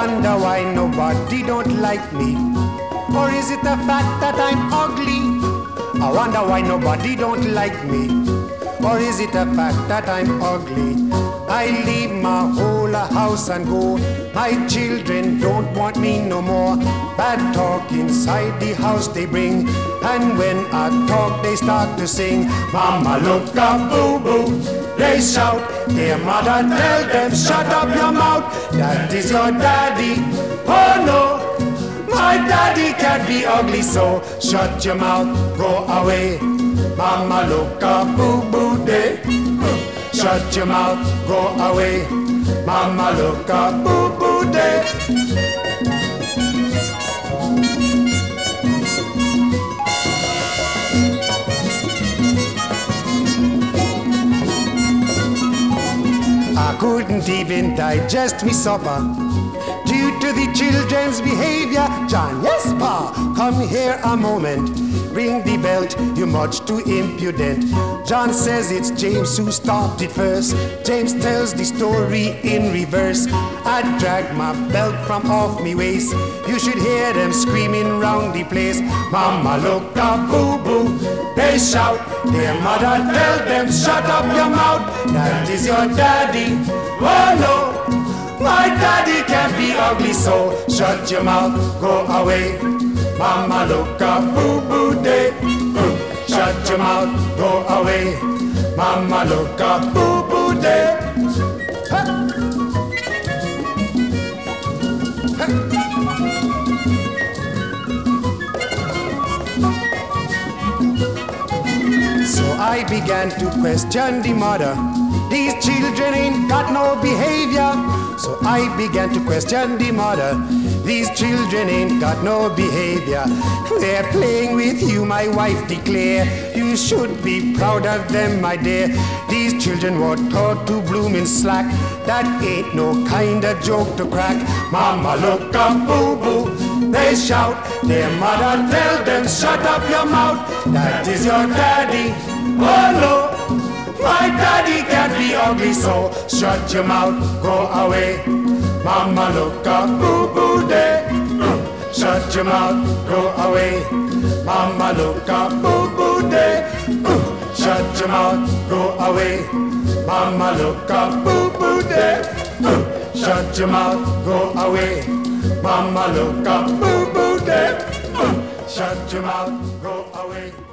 wonder why nobody don't like me. Or is it the fact that I'm ugly? I wonder why nobody don't like me. Or is it the fact that I'm ugly? I leave my whole house and go. My children don't want me no more. Bad talk inside the house they bring. And when I talk they start to sing. Mama look up, boo boo. They shout, their mother tell them, shut up your mouth. That is your daddy. Oh no, my daddy can't be ugly, so shut your mouth, go away. Mama look up, boo boo day. Shut your mouth, go away. Mama look up, boo boo day. I couldn't even digest me supper due to the children's behavior. John, yes, Pa, come here a moment. Ring the belt, you're much too impudent. John says it's James who started first. James tells the story in reverse. I dragged my belt from off me waist. You should hear them screaming round the place. Mama look up, boo boo. They shout, their mother tell them, shut up your mouth. That is your daddy. Oh no, my daddy can't be ugly, so shut your mouth, go away. Mama look up, boo boo day. Shut your mouth, go away. Mama look up, boo boo day. So I began to question the mother. These children ain't got no behavior. So I began to question the mother. These children ain't got no behavior. They're playing with you, my wife declare. You should be proud of them, my dear. These children were taught to bloom in slack. That ain't no kind of joke to crack. Mama look up, boo boo. They shout, their mother tell them, shut up your mouth. That is your daddy. Oh no, my daddy can't be ugly, so shut your mouth, go away. Mama look up, boo boo day. Shut your mouth, go away. Mama look up, boo boo day. Shut your mouth, go away. Mama look up, boo boo day. Shut your mouth, go away. Mama look up, boo boo day. Shut your mouth, go away.